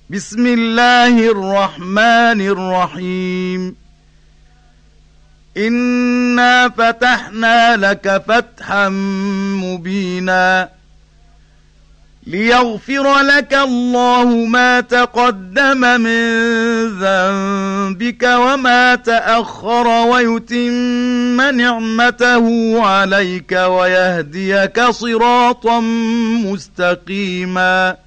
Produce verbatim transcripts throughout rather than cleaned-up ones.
بسم الله الرحمن الرحيم إنا فتحنا لك فتحا مبينا ليغفر لك الله ما تقدم من ذنبك وما تأخر ويتم نعمته عليك ويهديك صراطا مستقيما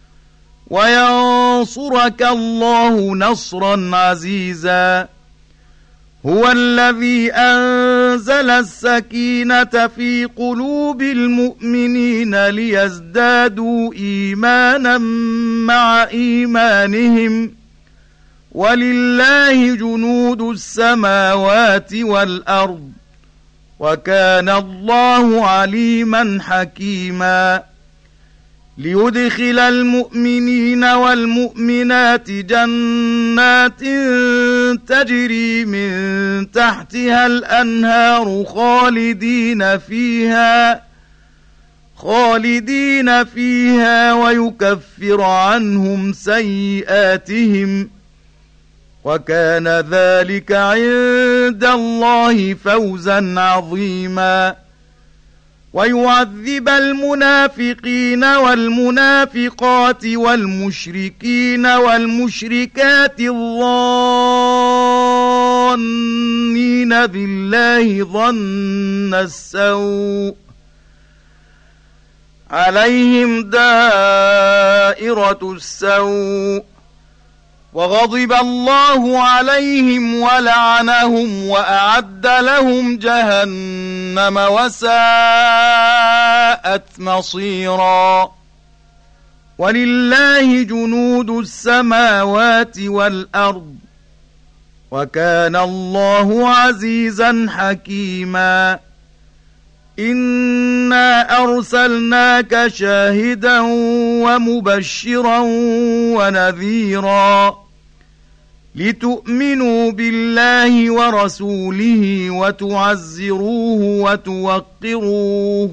وينصرك الله نصرا عزيزا هو الذي أنزل السكينة في قلوب المؤمنين ليزدادوا إيمانا مع إيمانهم ولله جنود السماوات والأرض وكان الله عليما حكيما ليدخل المؤمنين والمؤمنات جنات تجري من تحتها الأنهار خالدين فيها خالدين فيها ويكفر عنهم سيئاتهم وكان ذلك عند الله فوزا عظيما ويعذب المنافقين والمنافقات والمشركين والمشركات الظانين بالله ظن السوء عليهم دائرة السوء وغضب الله عليهم ولعنهم وأعد لهم جهنم وساءت مصيرا ولله جنود السماوات والأرض وكان الله عزيزا حكيما إنا أرسلناك شاهدا ومبشرا ونذيرا لتؤمنوا بالله ورسوله وتعزروه وتوقروه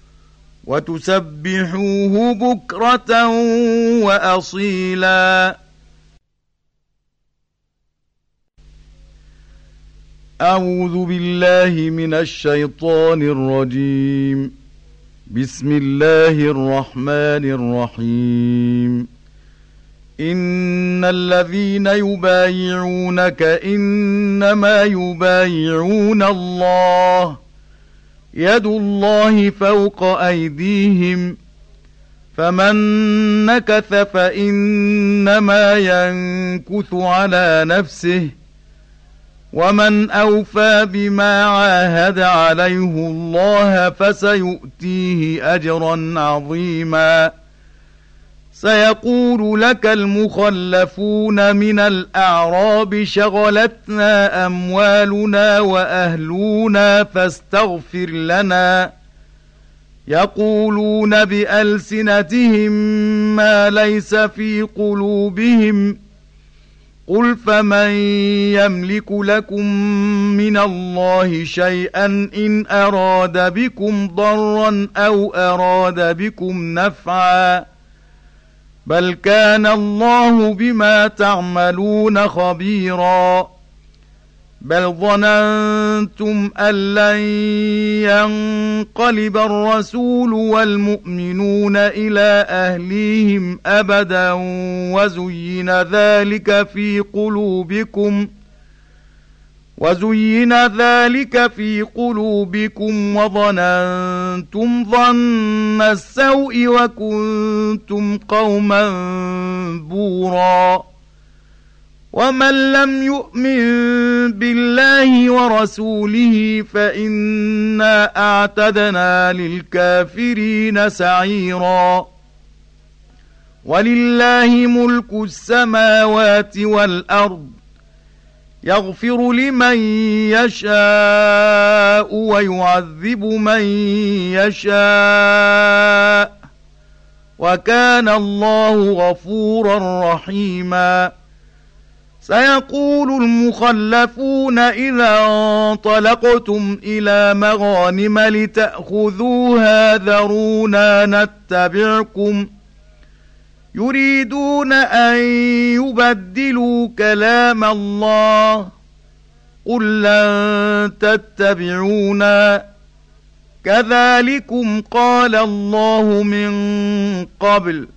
وتسبحوه بكرة وأصيلا أعوذ بالله من الشيطان الرجيم بسم الله الرحمن الرحيم إن الذين يبايعونك إنما يبايعون الله يد الله فوق أيديهم فمن نكث فإنما ينكث على نفسه ومن أوفى بما عاهد عليه الله فسيؤتيه أجرا عظيما سيقول لك المخلفون من الأعراب شغلتنا أموالنا وأهلنا فاستغفر لنا يقولون بألسنتهم ما ليس في قلوبهم قل فمن يملك لكم من الله شيئا إن أراد بكم ضرا أو أراد بكم نفعا بل كان الله بما تعملون خبيرا بل ظننتم أن لن ينقلب الرسول والمؤمنون إلى أهليهم أبدا وزين ذلك في قلوبكم وزين ذلك في قلوبكم وظننتم ظن السوء وكنتم قوما بورا ومن لم يؤمن بالله ورسوله فإنا أعتدنا للكافرين سعيرا ولله ملك السماوات والأرض يغفر لمن يشاء ويعذب من يشاء وكان الله غفورا رحيما سيقول المخلفون إذا انطلقتم إلى مغانم لتأخذوها ذرونا نتبعكم يريدون أن يبدلوا كلام الله قل لن تتبعونا كذلكم قال الله من قبل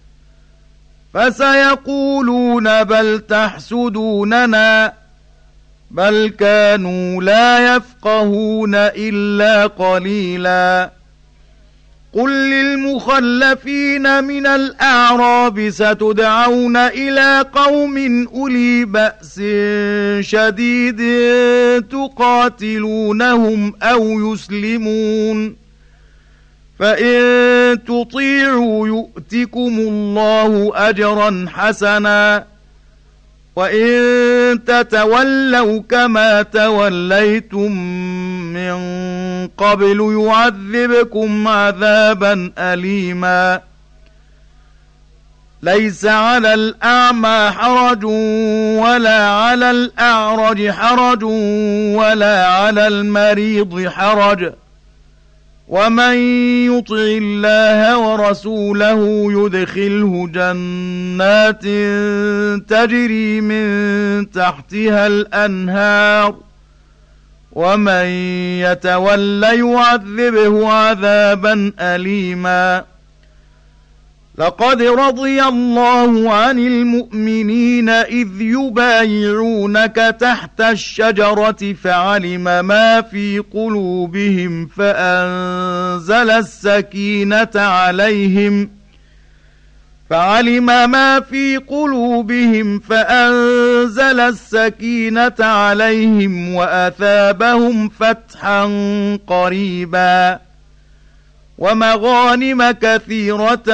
فسيقولون بل تحسدوننا بل كانوا لا يفقهون إلا قليلا قل للمخلفين من الأعراب ستدعون إلى قوم أولي بأس شديد تقاتلونهم أو يسلمون فإن تطيعوا يؤتكم الله أجرا حسنا وإن تتولوا كما توليتم من قبل يعذبكم عذابا أليما ليس على الأعمى حرج ولا على الأعرج حرج ولا على المريض حرج ومن يطع الله ورسوله يدخله جنات تجري من تحتها الأنهار ومن يتولى يعذبه عذابا أليما لقد رضي الله عن المؤمنين إذ يبايعونك تحت الشجرة فعلم ما في قلوبهم فأنزل السكينة عليهم فعلم ما في قلوبهم فأنزل السكينة عليهم وأثابهم فتحا قريبا ومغانم كثيرة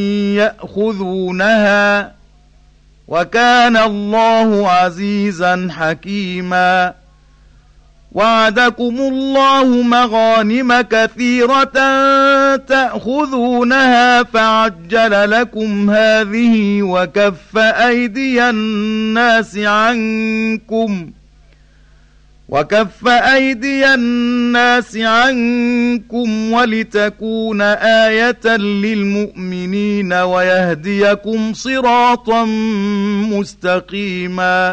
يأخذونها وكان الله عزيزا حكيما وعدكم الله مغانم كثيرة تأخذونها فعجل لكم هذه وكف أيدي الناس عنكم وكف أيدي الناس عنكم ولتكون آية للمؤمنين ويهديكم صراطا مستقيما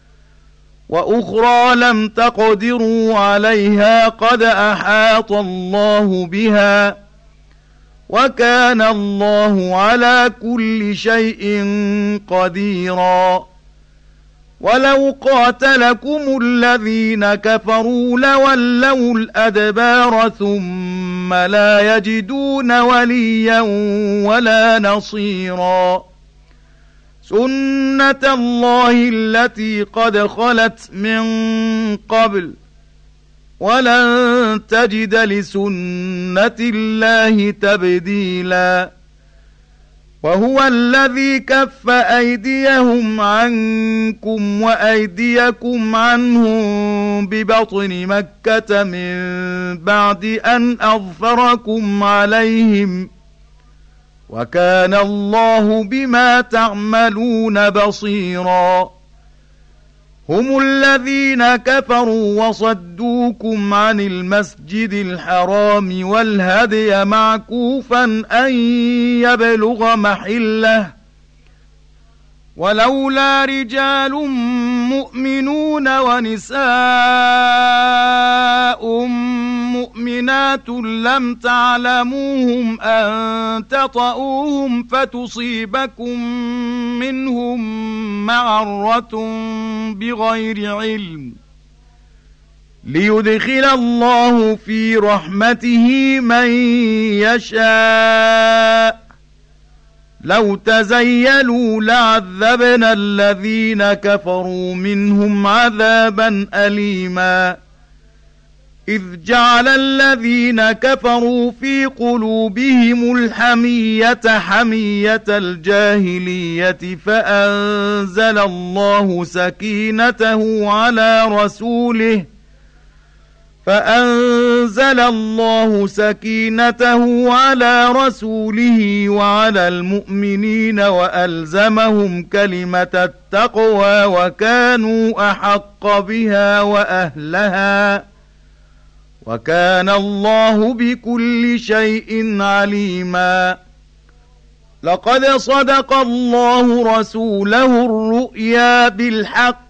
وأخرى لم تقدروا عليها قد أحاط الله بها وكان الله على كل شيء قديرا ولو قاتلكم الذين كفروا لولوا الأدبار ثم لا يجدون وليا ولا نصيرا سنة الله التي قد خلت من قبل ولن تجد لسنة الله تبديلا وهو الذي كف أيديهم عنكم وأيديكم عنهم ببطن مكة من بعد أن أظفركم عليهم وكان الله بما تعملون بصيرا هم الذين كفروا وصدوكم عن المسجد الحرام والهدي معكوفا أن يبلغ محله ولولا رجال مؤمنون ونساء مؤمنات لم تعلموهم أن تطؤوهم فتصيبكم منهم معرة بغير علم ليدخل الله في رحمته من يشاء لو تزيلوا لعذبنا الذين كفروا منهم عذابا أليما إذ جعل الذين كفروا في قلوبهم الحمية حمية الجاهلية فأنزل الله سكينته على رسوله فأنزل الله سكينته على رسوله وعلى المؤمنين وألزمهم كلمة التقوى وكانوا أحق بها وأهلها وكان الله بكل شيء عليما لقد صدق الله رسوله الرؤيا بالحق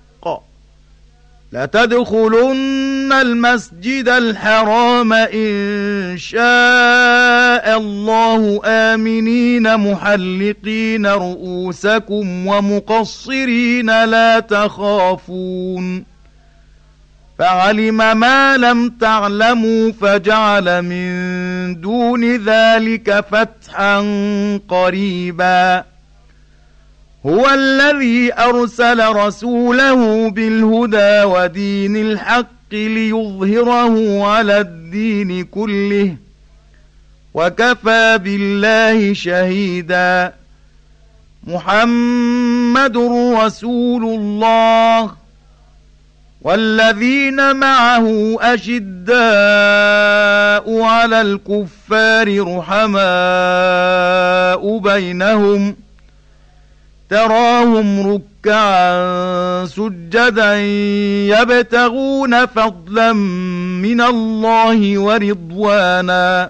لتدخلن المسجد الحرام إن شاء الله آمنين محلقين رؤوسكم ومقصرين لا تخافون فعلم ما لم تعلموا فجعل من دون ذلك فتحا قريبا هو الذي أرسل رسوله بالهدى ودين الحق ليظهره على الدين كله وكفى بالله شهيدا محمد رسول الله والذين معه أشداء على الكفار رحماء بينهم تراهم ركعا سجدا يبتغون فضلا من الله ورضوانا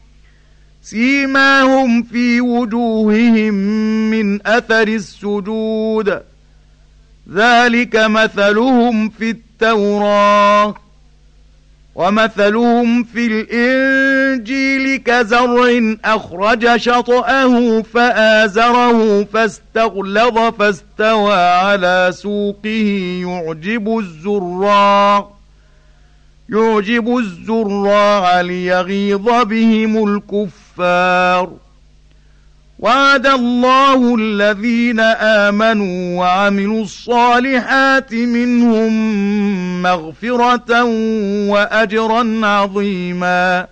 سيماهم في وجوههم من أثر السجود ذلك مثلهم في التوراة ومثلهم في الإنجيل كزرع أخرج شطأه فآزره فاستغلظ فاستوى على سوقه يعجب الزراع يعجب الزراع ليغيظ بهم الكفار وعد الله الذين آمنوا وعملوا الصالحات منهم مغفرة وأجرا عظيما